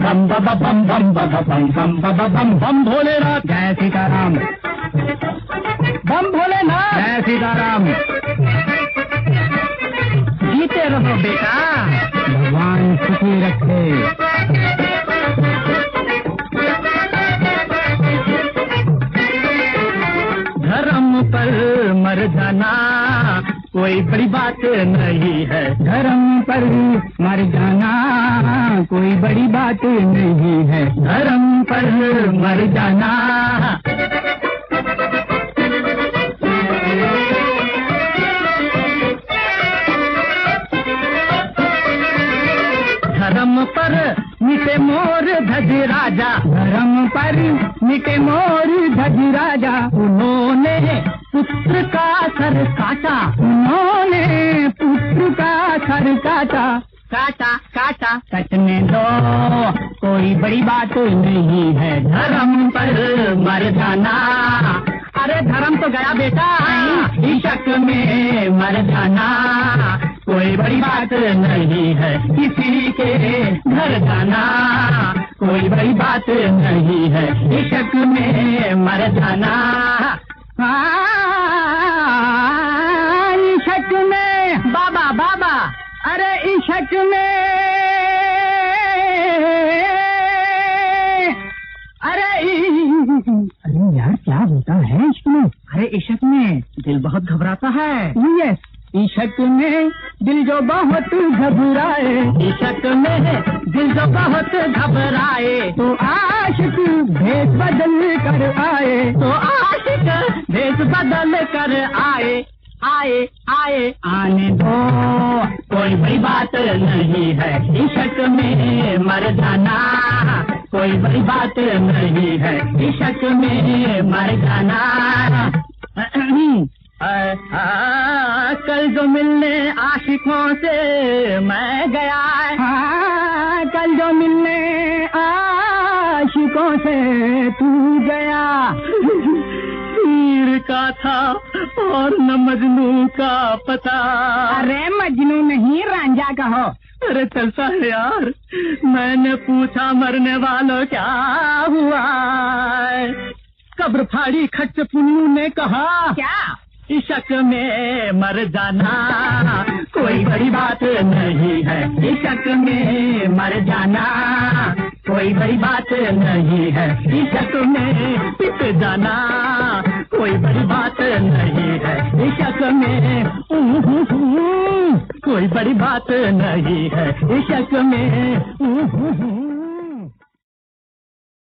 बम बम बम बम बम बम बम बम बम बम भोलेनाथ जय सीताराम, बम भोलेनाथ जय सीताराम। जीते रहो बेटा, भगवान सुखी रखे। धर्म पर मर जाना कोई बड़ी बात नहीं है, धर्म पर मर जाना कोई बड़ी बात नहीं है, धर्म पर मर जाना। धर्म पर मिटे मोर ध्वज राजा, धर्म पर मिटे मोर ध्वज राजा। उन्होंने पुत्र का सर काटा, उन्होंने पुत्र का सर काटा, काटा काटा कटने दो कोई बड़ी बात नहीं है, धर्म पर मर जाना। अरे धर्म तो गया बेटा, इश्क में मर जाना कोई बड़ी बात नहीं है, किसी के घर जाना कोई बड़ी बात नहीं है, इश्क में मर जाना। इश्क में बाबा बाबा, अरे इश्क में, अरे यार क्या होता है इश्क में? अरे इश्क में दिल बहुत घबराता है। यस, इश्क में दिल जो बहुत घबराए, इश्क में दिल जो बहुत घबराए, तो आशिक भेष बदल कर आए, तो आशिक भेष बदल कर आए, आए आए आने दो कोई बड़ी बात नहीं है, इश्क में मर जाना कोई बड़ी बात नहीं है, इश्क में मर जाना। कल जो मिलने आशिकों से मैं गया, कल जो मिलने आशिकों से तू गया, हीर का था और न मजनू का पता। अरे मजनू नहीं रांझा कहो। अरे चलता है यार, मैंने पूछा मरने वालों क्या हुआ, कब्र फाड़ी खच्च पुन्नू ने कहा क्या, इश्क में मर जाना कोई बड़ी बात नहीं है, इश्क में मर जाना कोई बड़ी बात नहीं है, इश्क में पिट जाना कोई बड़ी बात नहीं है, इश्क में कोई बड़ी बात नहीं है, इश्क में